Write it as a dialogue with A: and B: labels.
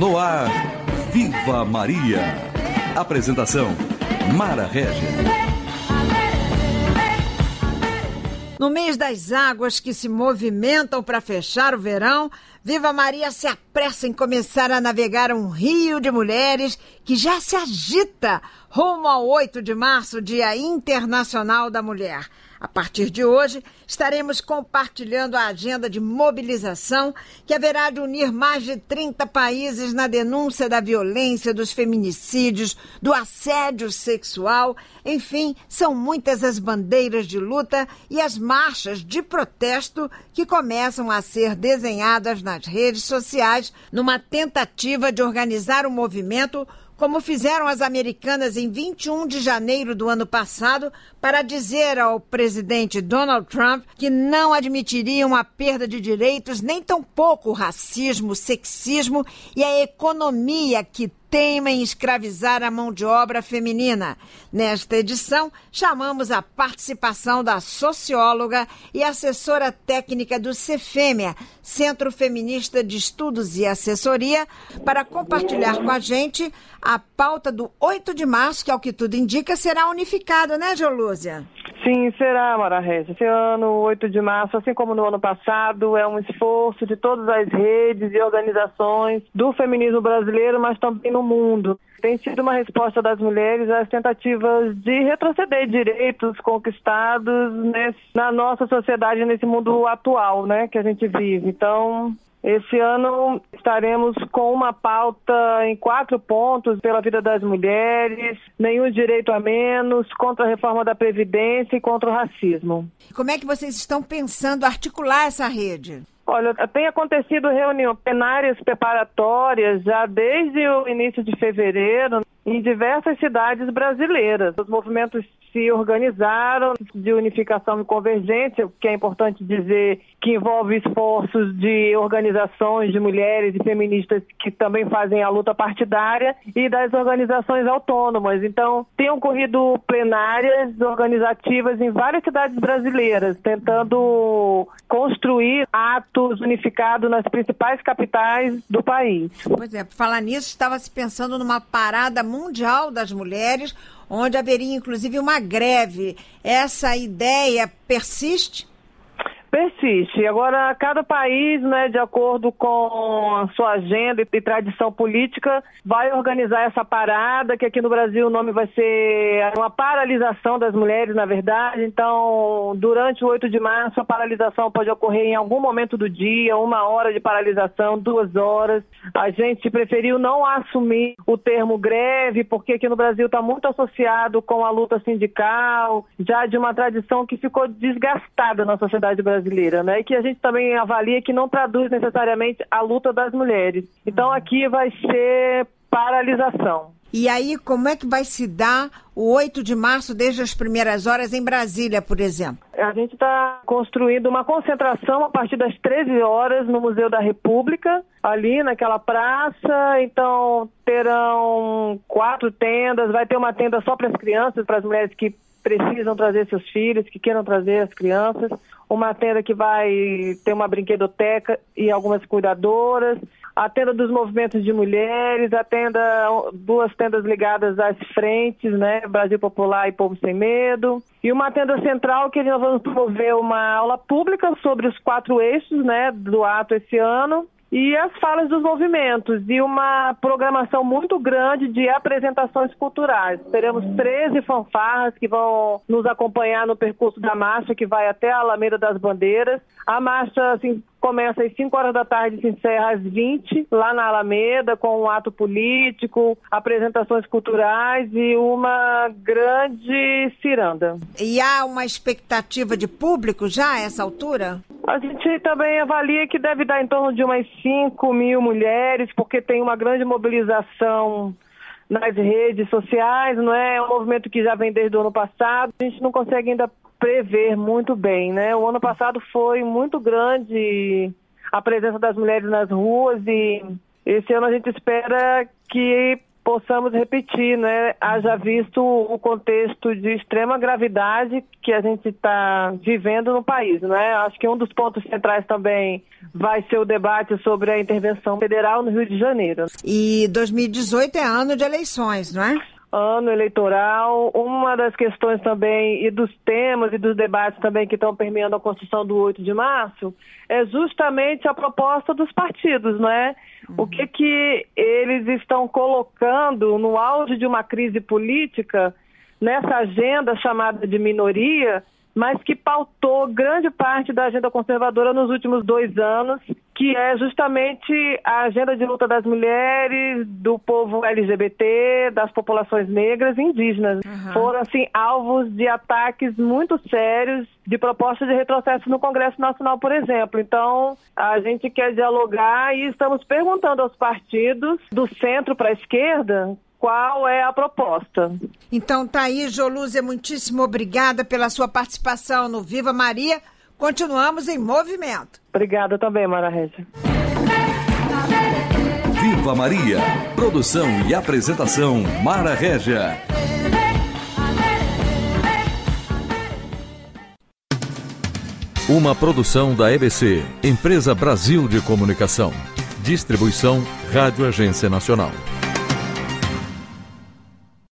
A: No ar, Viva Maria. Apresentação, Mara Régia.
B: No mês das águas que se movimentam para fechar o verão, Viva Maria se apressa em começar a navegar um rio de mulheres que já se agita rumo ao 8 de março, Dia Internacional da Mulher. A partir de hoje, estaremos compartilhando a agenda de mobilização que haverá de unir mais de 30 países na denúncia da violência, dos feminicídios, do assédio sexual. Enfim, são muitas as bandeiras de luta e as marchas de protesto que começam a ser desenhadas nas redes sociais numa tentativa de organizar um movimento como fizeram as americanas em 21 de janeiro do ano passado, para dizer ao presidente Donald Trump que não admitiriam a perda de direitos, nem tampouco o racismo, o sexismo e a economia que teima em escravizar a mão de obra feminina. Nesta edição, chamamos a participação da socióloga e assessora técnica do CEFEMEA, Centro Feminista de Estudos e Assessoria, para compartilhar com a gente a pauta do 8 de março, que, ao que tudo indica, será unificada, né, Geolúzia?
C: Sim, será, Mara Régia. Esse ano, 8 de março, assim como no ano passado, é um esforço de todas as redes e organizações do feminismo brasileiro, mas também no mundo. Tem sido uma resposta das mulheres às tentativas de retroceder direitos conquistados na nossa sociedade, nesse mundo atual, né, que a gente vive. Então, esse ano estaremos com uma pauta em 4 pontos: pela vida das mulheres, nenhum direito a menos, contra a reforma da Previdência e contra o racismo.
B: Como é que vocês estão pensando articular essa rede?
C: Olha, tem acontecido reuniões plenárias preparatórias já desde o início de fevereiro em diversas cidades brasileiras. Os movimentos se organizaram de unificação e convergência, o que é importante dizer que envolve esforços de organizações de mulheres e feministas que também fazem a luta partidária e das organizações autônomas. Então, tem ocorrido plenárias organizativas em várias cidades brasileiras, tentando construir atos unificados nas principais capitais do país.
B: Pois é, por falar nisso, estava se pensando numa parada mundial das mulheres, onde haveria inclusive uma greve. Essa ideia persiste?
C: Persiste. Agora, cada país, de acordo com a sua agenda e tradição política, vai organizar essa parada, que aqui no Brasil o nome vai ser uma paralisação das mulheres, na verdade. Então, durante o 8 de março, a paralisação pode ocorrer em algum momento do dia, 1 hora de paralisação, 2 horas. A gente preferiu não assumir o termo greve, porque aqui no Brasil está muito associado com a luta sindical, já de uma tradição que ficou desgastada na sociedade brasileira, e que a gente também avalia que não traduz necessariamente a luta das mulheres. Então aqui vai ser paralisação.
B: E aí, como é que vai se dar o 8 de março desde as primeiras horas em Brasília, por exemplo?
C: A gente está construindo uma concentração a partir das 13 horas no Museu da República, ali naquela praça. Então terão 4 tendas, vai ter uma tenda só para as crianças, para as mulheres que precisam trazer seus filhos, que queiram trazer as crianças. Uma tenda que vai ter uma brinquedoteca e algumas cuidadoras. A tenda dos movimentos de mulheres, 2 tendas ligadas às frentes, Brasil Popular e Povo Sem Medo. E uma tenda central que nós vamos promover uma aula pública sobre os 4 eixos, do ato esse ano. E as falas dos movimentos, e uma programação muito grande de apresentações culturais. Teremos 13 fanfarras que vão nos acompanhar no percurso da marcha, que vai até a Alameda das Bandeiras. A marcha começa às 5 horas da tarde e se encerra às 20, lá na Alameda, com um ato político, apresentações culturais e uma grande ciranda.
B: E há uma expectativa de público já a essa altura?
C: A gente também avalia que deve dar em torno de umas 5 mil mulheres, porque tem uma grande mobilização nas redes sociais, É um movimento que já vem desde o ano passado. A gente não consegue ainda prever muito bem, O ano passado foi muito grande a presença das mulheres nas ruas, e esse ano a gente espera que possamos repetir, né? Haja visto o contexto de extrema gravidade que a gente está vivendo no país, né? Acho que um dos pontos centrais também vai ser o debate sobre a intervenção federal no Rio de Janeiro.
B: E 2018 é ano de eleições, não é?
C: Ano eleitoral, uma das questões também, e dos temas e dos debates também que estão permeando a construção do 8 de março, é justamente a proposta dos partidos, não é? O que eles estão colocando no auge de uma crise política, nessa agenda chamada de minoria, mas que pautou grande parte da agenda conservadora nos últimos 2 anos, que é justamente a agenda de luta das mulheres, do povo LGBT, das populações negras e indígenas. Foram, assim, alvos de ataques muito sérios, de propostas de retrocesso no Congresso Nacional, por exemplo. Então, a gente quer dialogar e estamos perguntando aos partidos do centro para a esquerda qual é a proposta.
B: Então tá aí, Jolúzia, muitíssimo obrigada pela sua participação no Viva Maria. Continuamos em movimento.
C: Obrigada também, Mara Régia.
A: Viva Maria. Produção e apresentação, Mara Régia. Uma produção da EBC, Empresa Brasil de Comunicação. Distribuição Rádio Agência Nacional.